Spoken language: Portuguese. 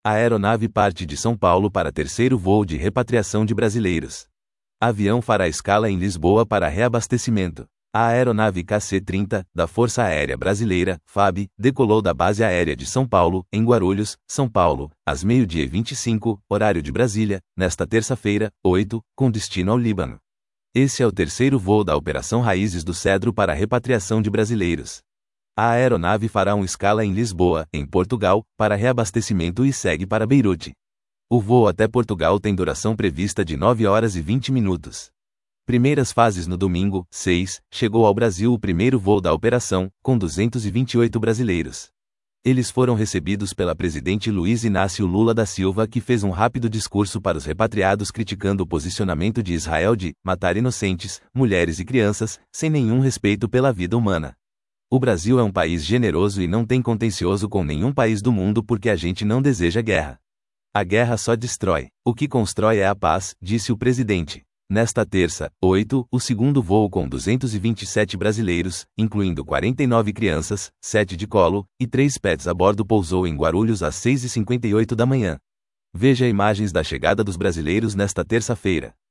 A aeronave parte de São Paulo para terceiro voo de repatriação de brasileiros. Avião fará escala em Lisboa para reabastecimento. A aeronave KC-30, da Força Aérea Brasileira, FAB, decolou da Base Aérea de São Paulo, em Guarulhos, São Paulo, às meio-dia e 25, horário de Brasília, nesta terça-feira, 8, com destino ao Líbano. Esse é o terceiro voo da Operação Raízes do Cedro para a repatriação de brasileiros. A aeronave fará uma escala em Lisboa, em Portugal, para reabastecimento e segue para Beirute. O voo até Portugal tem duração prevista de 9 horas e 20 minutos. Primeiras fases no domingo, 6, chegou ao Brasil o primeiro voo da operação, com 228 brasileiros. Eles foram recebidos pela presidente Luiz Inácio Lula da Silva, que fez um rápido discurso para os repatriados criticando o posicionamento de Israel de matar inocentes, mulheres e crianças, sem nenhum respeito pela vida humana. O Brasil é um país generoso e não tem contencioso com nenhum país do mundo porque a gente não deseja guerra. A guerra só destrói. O que constrói é a paz, disse o presidente. Nesta terça, 8, o segundo voo com 227 brasileiros, incluindo 49 crianças, 7 de colo, e 3 pets a bordo pousou em Guarulhos às 6h58 da manhã. Veja imagens da chegada dos brasileiros nesta terça-feira.